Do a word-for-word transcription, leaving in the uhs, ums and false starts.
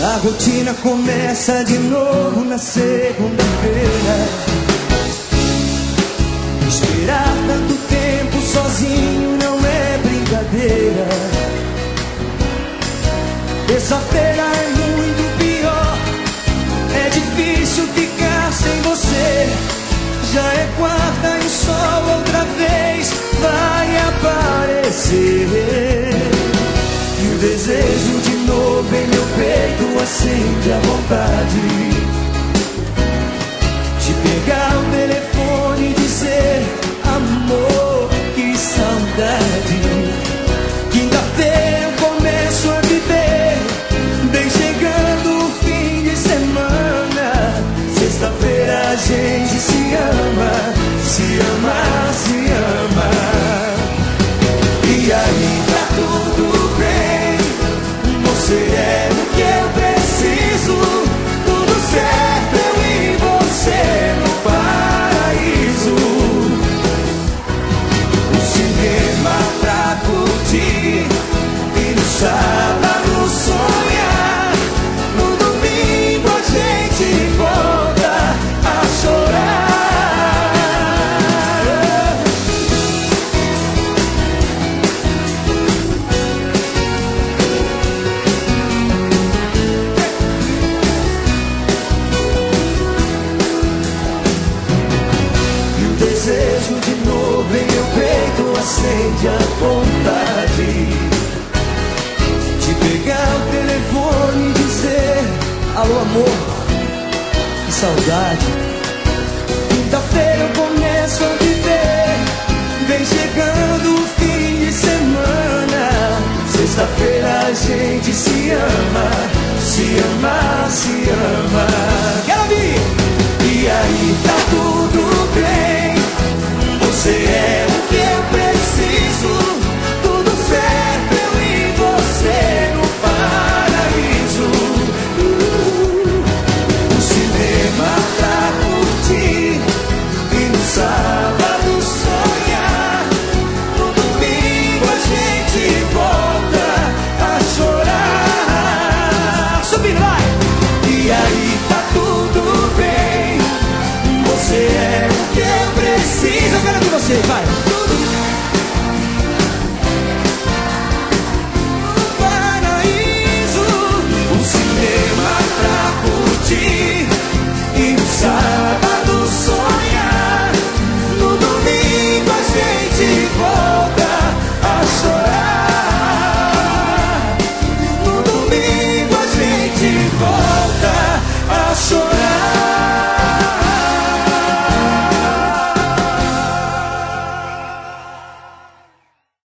A rotina começa de novo na segunda-feira. Esperar tanto tempo sozinho não é brincadeira. Terça-feira é muito pior. É difícil ficar sem você. Já é quarta e o sol outra vez vai aparecer. E o desejo de novo em meu peito acende a vontade de pegar o telefone e dizer: amor, que saudade. Quinta-feira eu começo a viver, vem chegando o fim de semana. Sexta-feira a gente se ama, se ama, se ama. E aí tá tudo bem, você é o que eu preciso. Tudo certo, eu e você no paraíso. O cinema pra curtir e no sábado sonhar. No domingo a gente volta a chorar. Desejo de novo em meu peito acende a vontade de pegar o telefone e dizer: alô amor, que saudade. Quinta-feira eu começo a viver, vem chegando o fim de semana. Sexta-feira a gente se ama, se ama, se